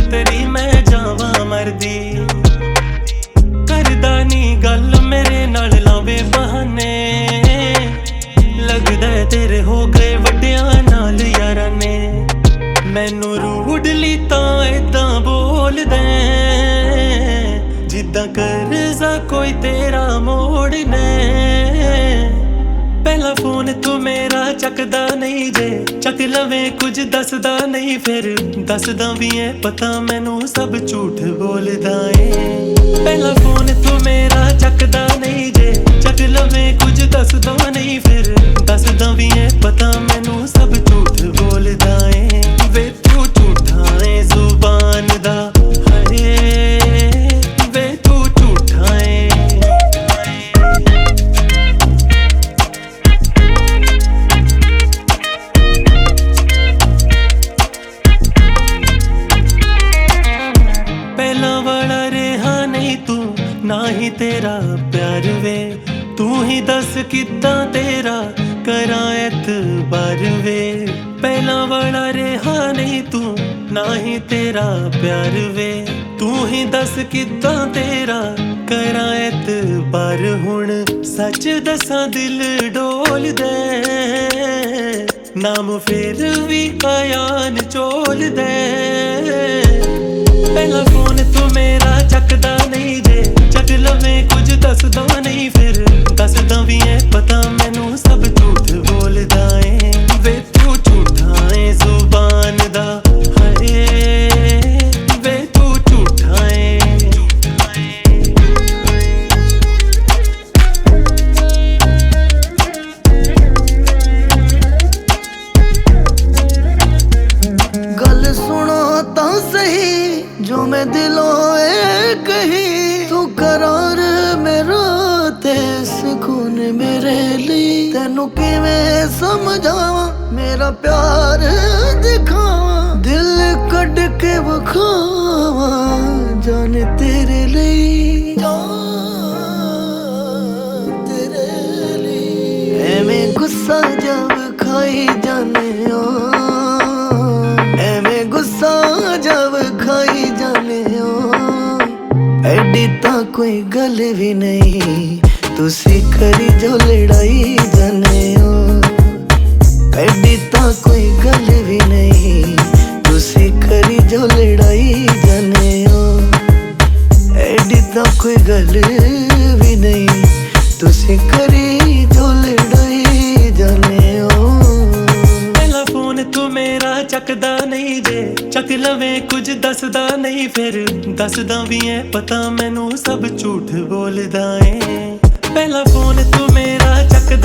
तेरी मैं जावा मरदी। करदा नी गल मेरे नाल लावे बहाने, लगदा तेरे हो गए वड्डियां नाल यारां ने। मैनू रूडली तां इदां बोलदे जिद्दां कर्जा कोई तेरा मोड़ने। पहला फोन तू मेरा चकदा नहीं जे, चक लवें कुछ दसदा नहीं फिर दसदा भी है पता मैनू सब झूठ बोलदा है। पहला फोन तू मेरा चकदा नहीं जे, चक लवें कुछ दसदा नहीं फिर दसदा भी है पता मैनू सब झूठ बोलदा है। वे तू झूठा है जुबान दा वे तू झूठा है। पहला वाला रेहा नहीं तू ना ही तेरा प्यार वे, तू ही दस किद्दां तेरा करा एतबार वे। पहला वाला रेहा नहीं तू ना ही तेरा प्यार वे, तू ही दस किद्दां तेरा करा एतबार। हुण सच दसां दिल डोल दे, नाम फिर भी कायान चोल दे। पहला फोन तू मेरा चकदा नहीं जे, चक लवें कुछ दसदा नहीं फिर दसदा भी है पता मैनू सब झूठ बोलदा है। वे तू झूठा है जुबान दा वे तू झूठा है। गल सुनो तां सही जो मैं दिलों कही, तू करार मेरा ते सुकून मेरे लिए। तेनू किवें समझावा मेरा प्यार दिखावा, दिल कट के बखावा जाने तेरे लिए, तेरे लिए। एवें गुस्सा जब खाई जाने एवें गुस्सा जब खाई जाने एडी तां कोई गल भी नहीं, तुसी करी जो लड़ाई जाने एडी तां कोई गल भी नहीं, तुसी करी जो लड़ाई जाने एडी तां कोई गल भी नहीं, तुसी करी जो लड़ाई जाने। पहला फोन तू मेरा चकदा नहीं जे, चक लवें कुछ दसदा नहीं फिर दसदा भी है पता मैनू सब झूठ बोलदा है। पहला फोन तू मेरा चकदा